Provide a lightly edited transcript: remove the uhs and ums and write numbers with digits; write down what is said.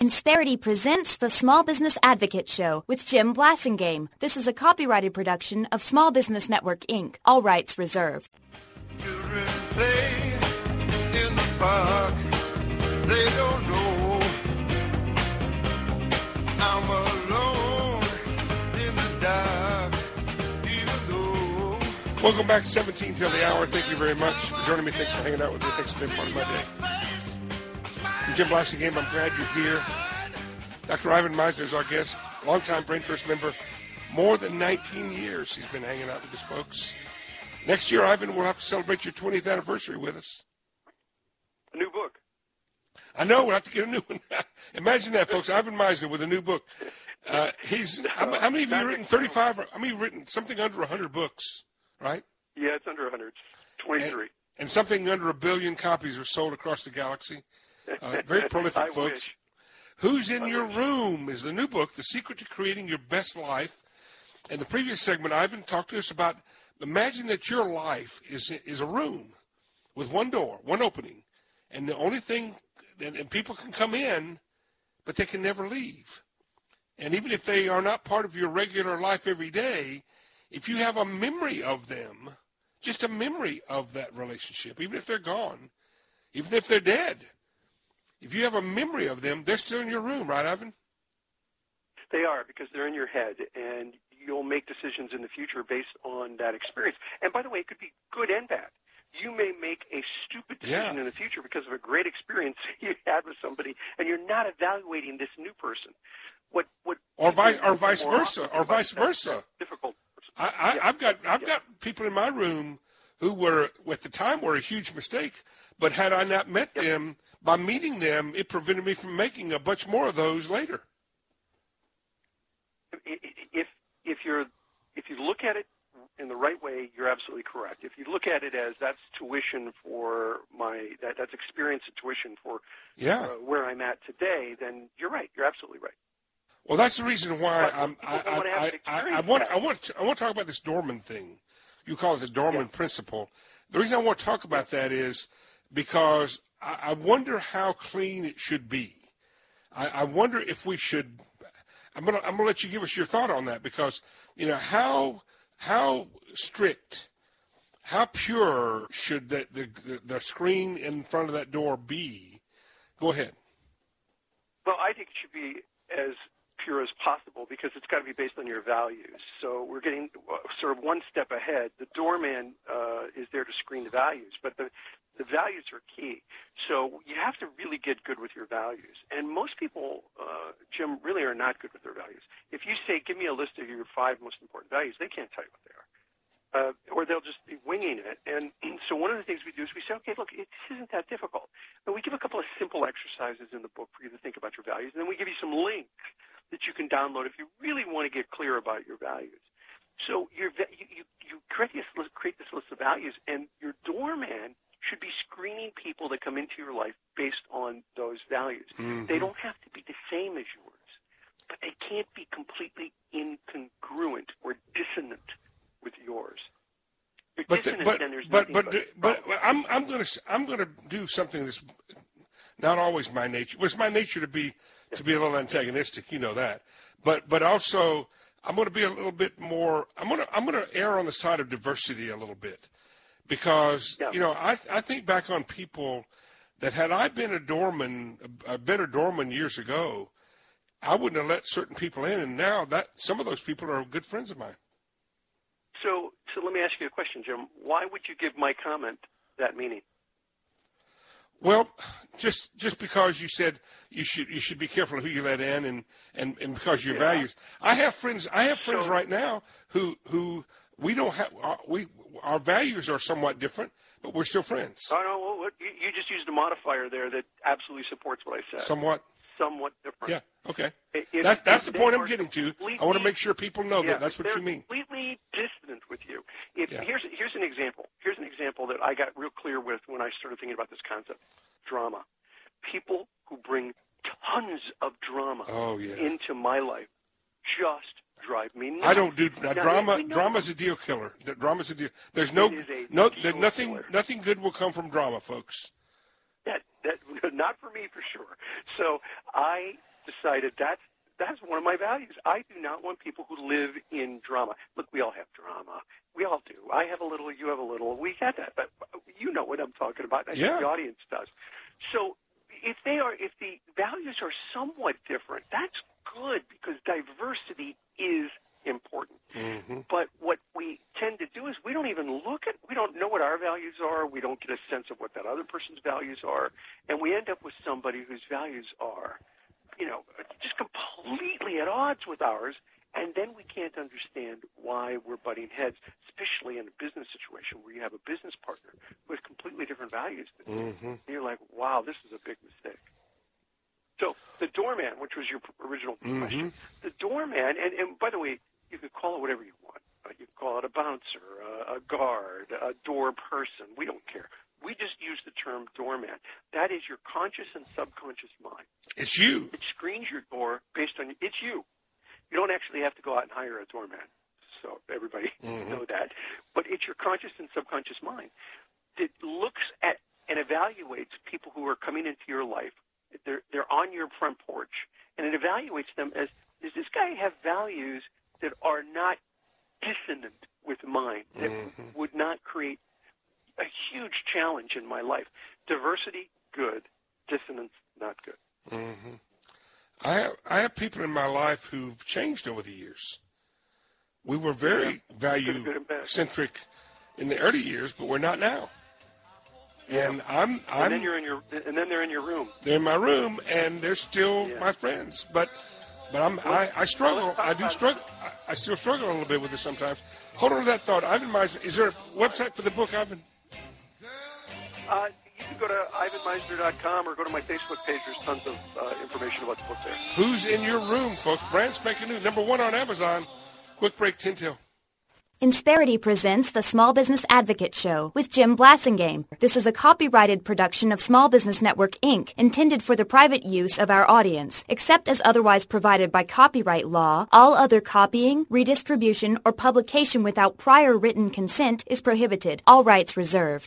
Insperity presents the Small Business Advocate Show with Jim Blasingame. This is a copyrighted production of Small Business Network, Inc. All rights reserved. Children play in the park. They don't know I'm alone in the dark, even though. Welcome back, 17 till the hour. Thank you very much for joining me. Thanks for hanging out with me. Thanks for being part of my day. I'm Jim Blasingame. I'm glad you're here. Dr. Ivan Misner is our guest, longtime Brain Trust member. More than 19 years he's been hanging out with us folks. Next year, Ivan, we'll have to celebrate your 20th anniversary with us. A new book. I know. We'll have to get a new one. Imagine that, folks. Ivan Misner with a new book. How many of you have written? 35? How many have written? Something under 100 books, right? Yeah, it's under 100. 23. And something under 1 billion copies are sold across the galaxy. Very prolific, folks. Wish. Who's in Your Room is the new book, The Secret to Creating Your Best Life. In the previous segment, Ivan talked to us about, imagine that your life is a room with one door, one opening, and the only thing, and people can come in, but they can never leave. And even if they are not part of your regular life every day, if you have a memory of them, just a memory of that relationship, even if they're gone, even if they're dead, if you have a memory of them, they're still in your room, right, Ivan? They are, because they're in your head, and you'll make decisions in the future based on that experience. And by the way, it could be good and bad. You may make a stupid decision in the future because of a great experience you had with somebody, and you're not evaluating this new person. Or vice versa. Difficult. I've got people in my room who were, at the time, were a huge mistake, but had I not met them, by meeting them, it prevented me from making a bunch more of those later. If you look at it in the right way, you're absolutely correct. If you look at it as that's tuition for that's experience and tuition for where I'm at today, then you're right. You're absolutely right. Well, that's the reason why I want to talk about this Dorman thing. You call it the Dorman principle. The reason I want to talk about that is because I wonder how clean it should be. I wonder if we should. I'm gonna let you give us your thought on that, because how strict, how pure should the screen in front of that door be? Go ahead. Well, I think it should be as pure as possible, because it's got to be based on your values. So we're getting sort of one step ahead. The doorman is there to screen the values, but the values are key. So you have to really get good with your values. And most people, Jim, really are not good with their values. If you say, give me a list of your 5 most important values, they can't tell you what they are. Or they'll just be winging it. And so one of the things we do is we say, okay, look, this isn't that difficult. And we give a couple of simple exercises in the book for you to think about your values. And then we give you some links that you can download if you really want to get clear about your values. So you create this list of values, and your doorman should be screening people that come into your life based on those values. Mm-hmm. They don't have to be the same as yours, but they can't be completely incongruent or dissonant with yours. But I'm gonna do something that's not always my nature. It's my nature to be a little antagonistic, you know that. But also I'm going to be a little bit more. I'm going to err on the side of diversity a little bit, because I think back on people that, had I been a better doorman years ago, I wouldn't have let certain people in, and now that some of those people are good friends of mine. So let me ask you a question, Jim. Why would you give my comment that meaning? Well, just because you said you should be careful who you let in, and because of your values. I have friends right now who we don't have. Our values are somewhat different, but we're still friends. Oh no, well, you just used a modifier there that absolutely supports what I said. Somewhat different. Yeah. Okay. That's the point I'm getting to. I want to make sure people know that that's what you mean. Completely dissonant with you. Here's an example. Here's an example that I got real clear with when I started thinking about this concept: drama. People who bring tons of drama into my life just drive me nuts. I don't do drama. Drama's a deal killer. Drama's a deal. There's nothing good will come from drama, folks. That not for me, for sure. So I decided that's one of my values. I do not want people who live in drama. Look, we all have drama. We all do. I have a little. You have a little. We had that, but you know what I'm talking about. I think the audience does. So if the values are somewhat different, that's good because diversity is important. Mm-hmm. But what we tend to do is we don't know what our values are. We don't get a sense of what that other person's values are, and we end up with somebody whose values are, just completely at odds with ours, and then we can't understand why we're butting heads, especially in a business situation where you have a business partner with completely different values than you. Mm-hmm. And you're like, wow, this is a big mistake. So the doorman, which was your original question, the doorman, and by the way, you could call it whatever you want. You could call it a bouncer, a guard, a door person. We don't care. We just use the term doorman. That is your conscious and subconscious mind. It's you. It screens your door based on it's you. You don't actually have to go out and hire a doorman. So everybody know that. But it's your conscious and subconscious mind that looks at and evaluates people who are coming into your life. They're on your front porch, and it evaluates them as, does this guy have values that are not dissonant with mine, that would not create a huge challenge in my life? Diversity, good. Dissonance, not good. Mm-hmm. I have people in my life who've changed over the years. We were very value-centric in the early years, but we're not now. And and then they're in your room. They're in my room, and they're still my friends. But I struggle. I do struggle. I still struggle a little bit with it sometimes. Hold on to that thought. Ivan Misner, is there a website for the book, Ivan? You can go to ivanmisner.com or go to my Facebook page. There's tons of information about the book there. Who's in Your Room, folks? Brand spanking new. #1 on Amazon. Quick break, Tintel. Insperity presents the Small Business Advocate Show with Jim Blasingame. This is a copyrighted production of Small Business Network, Inc., intended for the private use of our audience. Except as otherwise provided by copyright law, all other copying, redistribution, or publication without prior written consent is prohibited. All rights reserved.